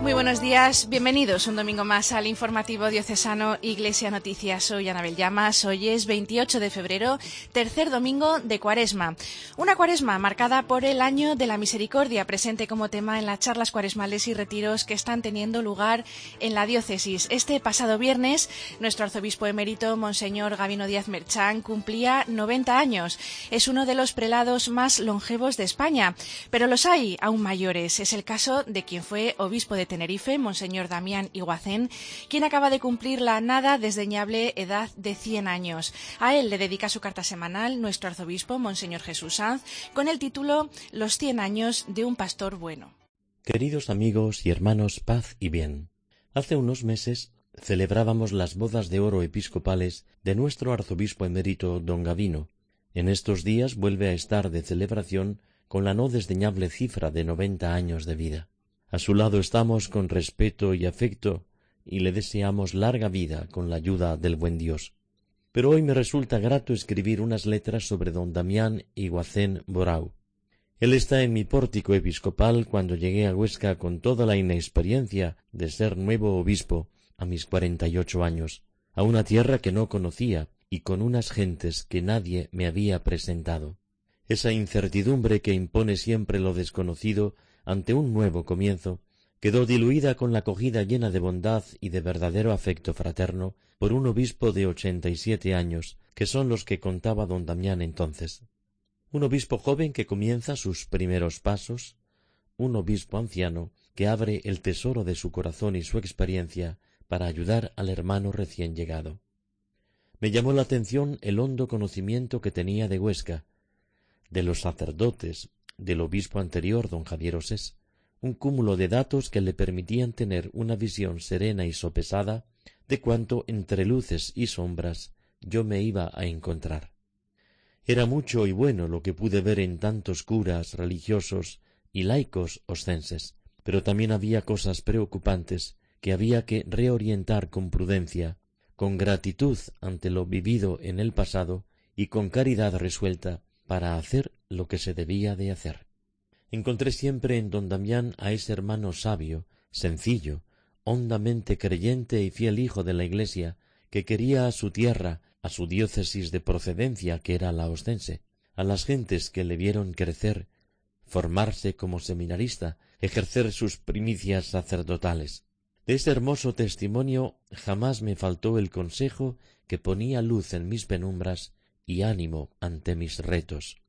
Muy buenos días, bienvenidos un domingo más al informativo diocesano Iglesia Noticias. Soy Anabel Llamas, hoy es 28 de febrero, tercer domingo de Cuaresma. Una Cuaresma marcada por el Año de la Misericordia, presente como tema en las charlas cuaresmales y retiros que están teniendo lugar en la diócesis. Este pasado viernes, nuestro arzobispo emérito, Monseñor Gabino Díaz Merchán, cumplía 90 años. Es uno de los prelados más longevos de España, pero los hay aún mayores. Es el caso de quien fue obispo de Tenerife, Monseñor Damián Iguacén, quien acaba de cumplir la nada desdeñable edad de 100 años. A él le dedica su carta semanal nuestro arzobispo, Monseñor Jesús Sanz, con el título Los 100 años de un pastor bueno. Queridos amigos y hermanos, paz y bien. Hace unos meses celebrábamos las bodas de oro episcopales de nuestro arzobispo emérito don Gabino. En estos días vuelve a estar de celebración con la no desdeñable cifra de 90 años de vida. A su lado estamos con respeto y afecto y le deseamos larga vida con la ayuda del buen Dios. Pero hoy me resulta grato escribir unas letras sobre don Damián Iguacén Borau. Él está en mi pórtico episcopal cuando llegué a Huesca con toda la inexperiencia de ser nuevo obispo a mis 48 años, a una tierra que no conocía y con unas gentes que nadie me había presentado. Esa incertidumbre que impone siempre lo desconocido ante un nuevo comienzo, quedó diluida con la acogida llena de bondad y de verdadero afecto fraterno por un obispo de 87 años, que son los que contaba don Damián entonces. Un obispo joven que comienza sus primeros pasos, un obispo anciano que abre el tesoro de su corazón y su experiencia para ayudar al hermano recién llegado. Me llamó la atención el hondo conocimiento que tenía de Huesca, de los sacerdotes, del obispo anterior, don Javier Osés, un cúmulo de datos que le permitían tener una visión serena y sopesada de cuanto entre luces y sombras yo me iba a encontrar. Era mucho y bueno lo que pude ver en tantos curas, religiosos y laicos oscenses, pero también había cosas preocupantes que había que reorientar con prudencia, con gratitud ante lo vivido en el pasado y con caridad resuelta para hacer lo que se debía de hacer. Encontré siempre en don Damián a ese hermano sabio, sencillo, hondamente creyente y fiel hijo de la Iglesia, que quería a su tierra, a su diócesis de procedencia, que era la oscense, a las gentes que le vieron crecer, formarse como seminarista, ejercer sus primicias sacerdotales. De ese hermoso testimonio jamás me faltó el consejo que ponía luz en mis penumbras y ánimo ante mis retos.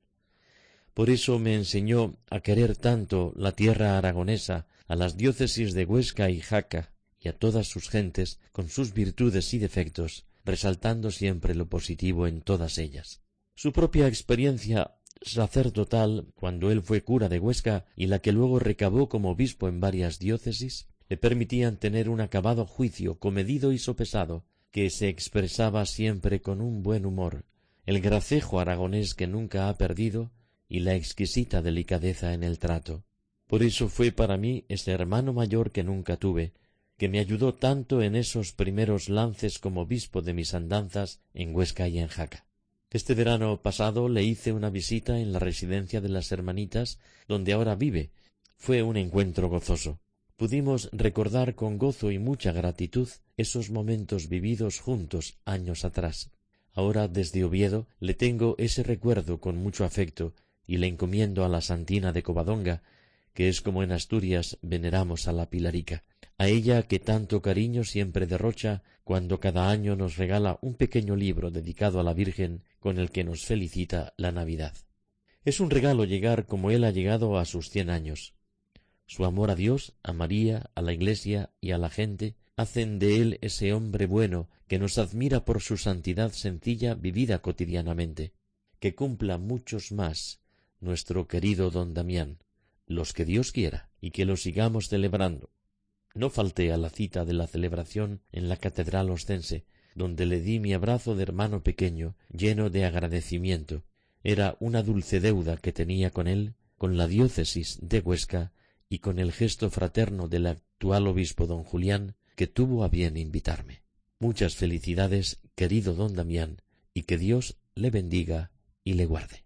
Por eso me enseñó a querer tanto la tierra aragonesa, a las diócesis de Huesca y Jaca, y a todas sus gentes, con sus virtudes y defectos, resaltando siempre lo positivo en todas ellas. Su propia experiencia sacerdotal, cuando él fue cura de Huesca, y la que luego recabó como obispo en varias diócesis, le permitían tener un acabado juicio comedido y sopesado, que se expresaba siempre con un buen humor, el gracejo aragonés que nunca ha perdido y la exquisita delicadeza en el trato. Por eso fue para mí ese hermano mayor que nunca tuve, que me ayudó tanto en esos primeros lances como obispo de mis andanzas en Huesca y en Jaca. Este verano pasado le hice una visita en la residencia de las hermanitas, donde ahora vive. Fue un encuentro gozoso. Pudimos recordar con gozo y mucha gratitud esos momentos vividos juntos años atrás. Ahora desde Oviedo le tengo ese recuerdo con mucho afecto y le encomiendo a la Santina de Covadonga, que es como en Asturias veneramos a la Pilarica, a ella que tanto cariño siempre derrocha cuando cada año nos regala un pequeño libro dedicado a la Virgen con el que nos felicita la Navidad. Es un regalo llegar como él ha llegado a sus 100 años. Su amor a Dios, a María, a la Iglesia y a la gente hacen de él ese hombre bueno que nos admira por su santidad sencilla vivida cotidianamente. Que cumpla muchos más nuestro querido don Damián, los que Dios quiera, y que lo sigamos celebrando. No falté a la cita de la celebración en la catedral oscense, donde le di mi abrazo de hermano pequeño, lleno de agradecimiento. Era una dulce deuda que tenía con él, con la diócesis de Huesca y con el gesto fraterno del actual obispo don Julián, que tuvo a bien invitarme. Muchas felicidades, querido don Damián, y que Dios le bendiga y le guarde.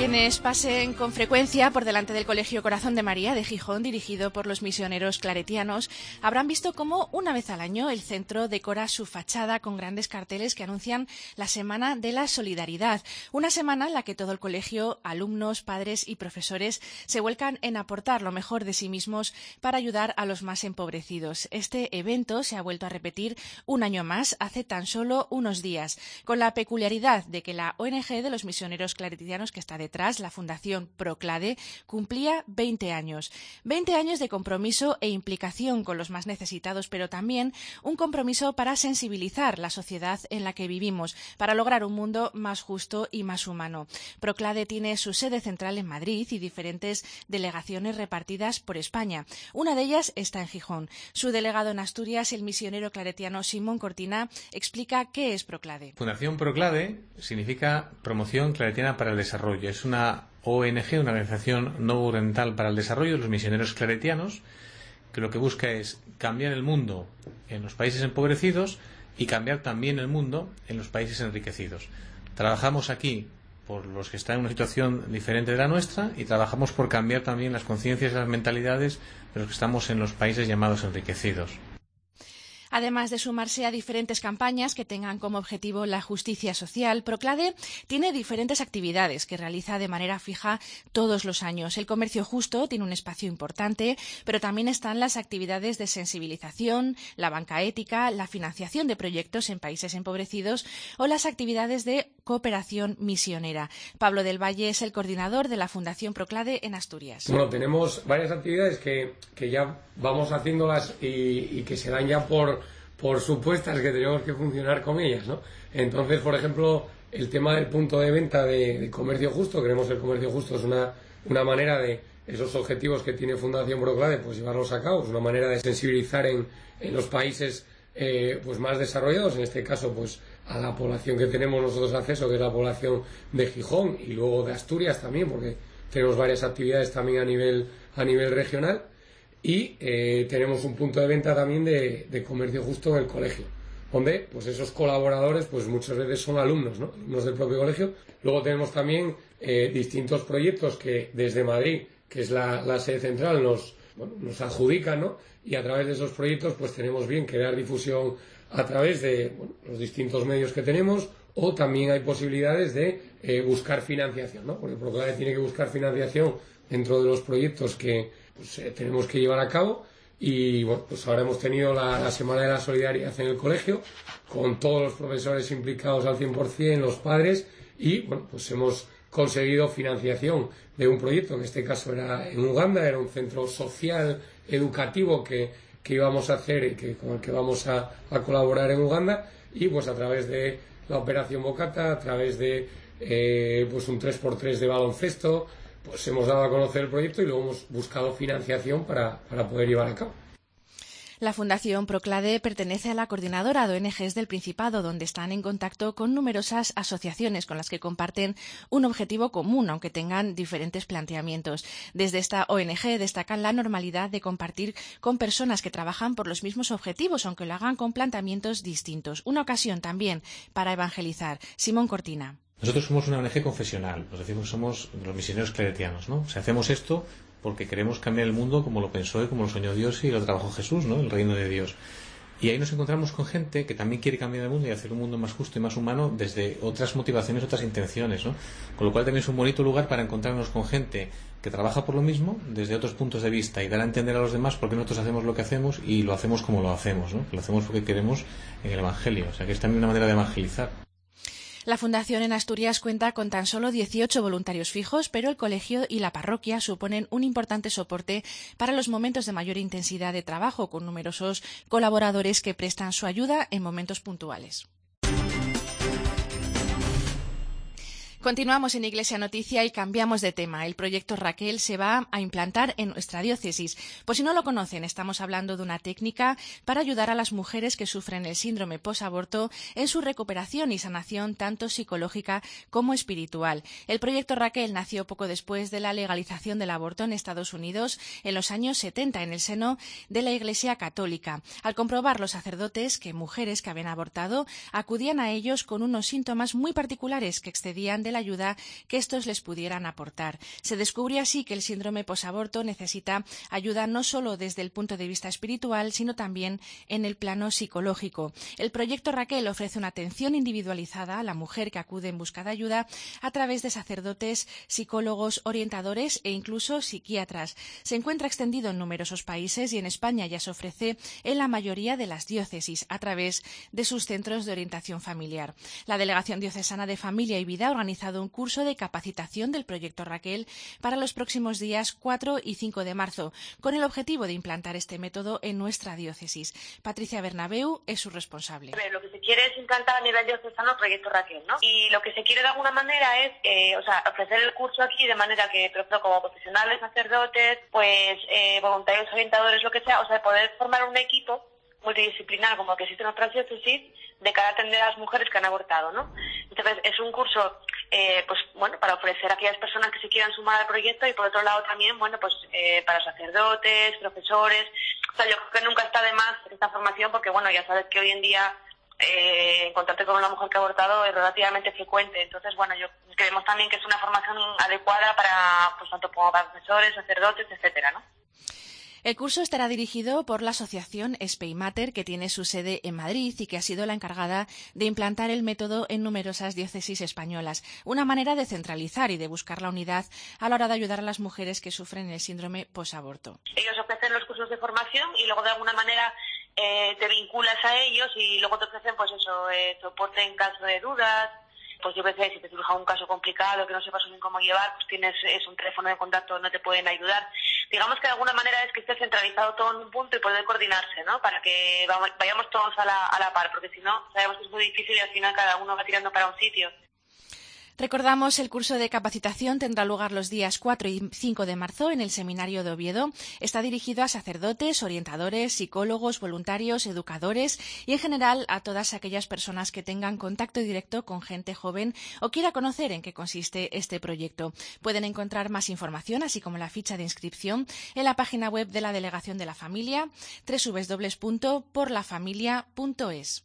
Quienes pasen con frecuencia por delante del Colegio Corazón de María de Gijón, dirigido por los misioneros claretianos, habrán visto cómo una vez al año el centro decora su fachada con grandes carteles que anuncian la Semana de la Solidaridad, una semana en la que todo el colegio, alumnos, padres y profesores se vuelcan en aportar lo mejor de sí mismos para ayudar a los más empobrecidos. Este evento se ha vuelto a repetir un año más, hace tan solo unos días, con la peculiaridad de que la ONG de los misioneros claretianos que está detrás, la Fundación Proclade, cumplía 20 años. 20 años de compromiso e implicación con los más necesitados, pero también un compromiso para sensibilizar la sociedad en la que vivimos, para lograr un mundo más justo y más humano. Proclade tiene su sede central en Madrid y diferentes delegaciones repartidas por España. Una de ellas está en Gijón. Su delegado en Asturias, el misionero claretiano Simón Cortina, explica qué es Proclade. Fundación Proclade significa Promoción Claretiana para el Desarrollo. Es una ONG, una organización no gubernamental para el desarrollo de los misioneros claretianos, que lo que busca es cambiar el mundo en los países empobrecidos y cambiar también el mundo en los países enriquecidos. Trabajamos aquí por los que están en una situación diferente de la nuestra y trabajamos por cambiar también las conciencias y las mentalidades de los que estamos en los países llamados enriquecidos. Además de sumarse a diferentes campañas que tengan como objetivo la justicia social, Proclade tiene diferentes actividades que realiza de manera fija todos los años. El comercio justo tiene un espacio importante, pero también están las actividades de sensibilización, la banca ética, la financiación de proyectos en países empobrecidos o las actividades de cooperación misionera. Pablo del Valle es el coordinador de la Fundación Proclade en Asturias. Bueno, tenemos varias actividades que ya vamos haciéndolas y que se dan ya por supuestas, que tenemos que funcionar con ellas, ¿no? Entonces, por ejemplo, el tema del punto de venta de comercio justo, creemos que el comercio justo es una manera de esos objetivos que tiene Fundación Proclade, pues llevarlos a cabo, es una manera de sensibilizar en los países pues más desarrollados, en este caso pues a la población que tenemos nosotros acceso, que es la población de Gijón y luego de Asturias también, porque tenemos varias actividades también a nivel regional. Y tenemos un punto de venta también de comercio justo en el colegio, donde pues esos colaboradores pues muchas veces son alumnos, ¿no? Alumnos del propio colegio. Luego tenemos también distintos proyectos que desde Madrid, que es la sede central, nos adjudican, ¿no? Y a través de esos proyectos pues tenemos bien que dar difusión a través de los distintos medios que tenemos, o también hay posibilidades de buscar financiación, ¿no? Porque Proclade tiene que buscar financiación dentro de los proyectos que tenemos que llevar a cabo. Y bueno, pues ahora hemos tenido la Semana de la Solidaridad en el colegio, con todos los profesores implicados al 100%, los padres, y bueno, pues hemos conseguido financiación de un proyecto, en este caso era en Uganda, era un centro social educativo que íbamos a hacer y con el que vamos a colaborar en Uganda, y pues a través de la Operación Bocata, a través de pues un 3x3 de baloncesto, pues hemos dado a conocer el proyecto y luego hemos buscado financiación para poder llevar a cabo. La Fundación Proclade pertenece a la coordinadora de ONGs del Principado, donde están en contacto con numerosas asociaciones con las que comparten un objetivo común, aunque tengan diferentes planteamientos. Desde esta ONG destacan la normalidad de compartir con personas que trabajan por los mismos objetivos, aunque lo hagan con planteamientos distintos. Una ocasión también para evangelizar. Simón Cortina. Nosotros somos una ONG confesional, nos decimos que somos los misioneros claretianos, ¿no? O sea, hacemos esto porque queremos cambiar el mundo como lo pensó y como lo soñó Dios y lo trabajó Jesús, ¿no? El reino de Dios. Y ahí nos encontramos con gente que también quiere cambiar el mundo y hacer un mundo más justo y más humano desde otras motivaciones, otras intenciones, ¿no? Con lo cual también es un bonito lugar para encontrarnos con gente que trabaja por lo mismo desde otros puntos de vista y dar a entender a los demás por qué nosotros hacemos lo que hacemos y lo hacemos como lo hacemos, ¿no? Que lo hacemos porque queremos en el Evangelio. O sea, que es también una manera de evangelizar. La Fundación en Asturias cuenta con tan solo 18 voluntarios fijos, pero el colegio y la parroquia suponen un importante soporte para los momentos de mayor intensidad de trabajo, con numerosos colaboradores que prestan su ayuda en momentos puntuales. Continuamos en Iglesia Noticia y cambiamos de tema. El proyecto Raquel se va a implantar en nuestra diócesis. Por si no lo conocen, estamos hablando de una técnica para ayudar a las mujeres que sufren el síndrome posaborto en su recuperación y sanación tanto psicológica como espiritual. El proyecto Raquel nació poco después de la legalización del aborto en Estados Unidos en los años 70 en el seno de la Iglesia Católica. Al comprobar los sacerdotes que mujeres que habían abortado acudían a ellos con unos síntomas muy particulares que excedían de de la ayuda que estos les pudieran aportar. Se descubrió así que el síndrome posaborto necesita ayuda no solo desde el punto de vista espiritual, sino también en el plano psicológico. El proyecto Raquel ofrece una atención individualizada a la mujer que acude en busca de ayuda a través de sacerdotes, psicólogos, orientadores e incluso psiquiatras. Se encuentra extendido en numerosos países y en España ya se ofrece en la mayoría de las diócesis a través de sus centros de orientación familiar. La Delegación Diocesana de Familia y Vida ha organizado un curso de capacitación del proyecto Raquel para los próximos días 4 y 5 de marzo, con el objetivo de implantar este método en nuestra diócesis. Patricia Bernabeu es su responsable. Lo que se quiere es implantar a nivel diocesano el proyecto Raquel, ¿no? Y lo que se quiere de alguna manera es ofrecer el curso aquí de manera que, por ejemplo, como profesionales, sacerdotes, pues voluntarios, orientadores, lo que sea, poder formar un equipo multidisciplinar como el que existe en otras diócesis de cara a atender a las mujeres que han abortado, ¿no? Entonces es un curso para ofrecer a aquellas personas que se quieran sumar al proyecto y por otro lado también para sacerdotes, profesores. Yo creo que nunca está de más esta formación porque ya sabes que hoy en día encontrarte con una mujer que ha abortado es relativamente frecuente. Entonces yo creemos también que es una formación adecuada para tanto como para profesores, sacerdotes, etcétera, ¿no? El curso estará dirigido por la asociación Speimater, que tiene su sede en Madrid y que ha sido la encargada de implantar el método en numerosas diócesis españolas. Una manera de centralizar y de buscar la unidad a la hora de ayudar a las mujeres que sufren el síndrome posaborto. Ellos ofrecen los cursos de formación y luego de alguna manera te vinculas a ellos y luego te ofrecen soporte en caso de dudas. Pues yo qué sé, si te surja un caso complicado que no sepas bien cómo llevar, pues tienes un teléfono de contacto donde te pueden ayudar. Digamos que de alguna manera es que esté centralizado todo en un punto y poder coordinarse, ¿no? Para que vayamos todos a la par, porque si no, sabemos que es muy difícil y al final cada uno va tirando para un sitio. Recordamos, el curso de capacitación tendrá lugar los días 4 y 5 de marzo en el Seminario de Oviedo. Está dirigido a sacerdotes, orientadores, psicólogos, voluntarios, educadores y, en general, a todas aquellas personas que tengan contacto directo con gente joven o quiera conocer en qué consiste este proyecto. Pueden encontrar más información, así como la ficha de inscripción, en la página web de la Delegación de la Familia, www.porlafamilia.es.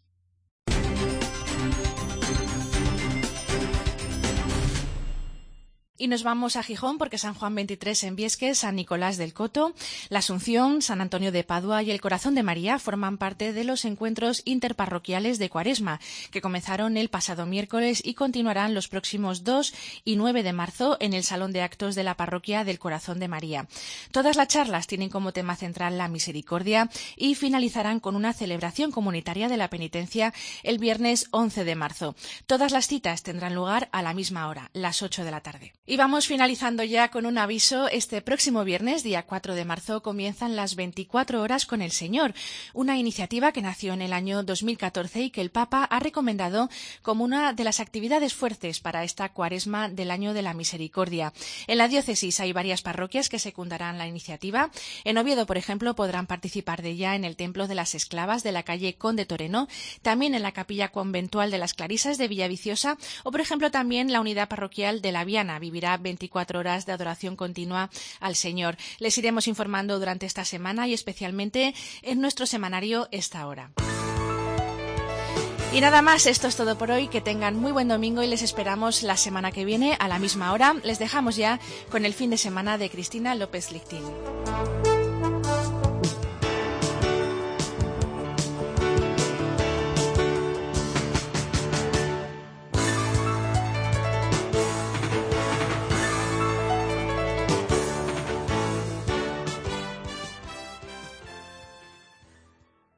Y nos vamos a Gijón porque San Juan 23 en Biesques, San Nicolás del Coto, la Asunción, San Antonio de Padua y el Corazón de María forman parte de los encuentros interparroquiales de Cuaresma, que comenzaron el pasado miércoles y continuarán los próximos 2 y 9 de marzo en el Salón de Actos de la Parroquia del Corazón de María. Todas las charlas tienen como tema central la misericordia y finalizarán con una celebración comunitaria de la penitencia el viernes 11 de marzo. Todas las citas tendrán lugar a la misma hora, las 8 de la tarde. Y vamos finalizando ya con un aviso. Este próximo viernes, día 4 de marzo, comienzan las 24 horas con el Señor, una iniciativa que nació en el año 2014 y que el Papa ha recomendado como una de las actividades fuertes para esta Cuaresma del Año de la Misericordia. En la diócesis hay varias parroquias que secundarán la iniciativa. En Oviedo, por ejemplo, podrán participar de ella en el Templo de las Esclavas de la calle Conde Toreno, también en la Capilla Conventual de las Clarisas de Villaviciosa o, por ejemplo, también la unidad parroquial de la Viana vivirá 24 horas de adoración continua al Señor. Les iremos informando durante esta semana y especialmente en nuestro semanario Esta Hora. Y nada más, esto es todo por hoy. Que tengan muy buen domingo y les esperamos la semana que viene a la misma hora. Les dejamos ya con el fin de semana de Cristina López Lichtín.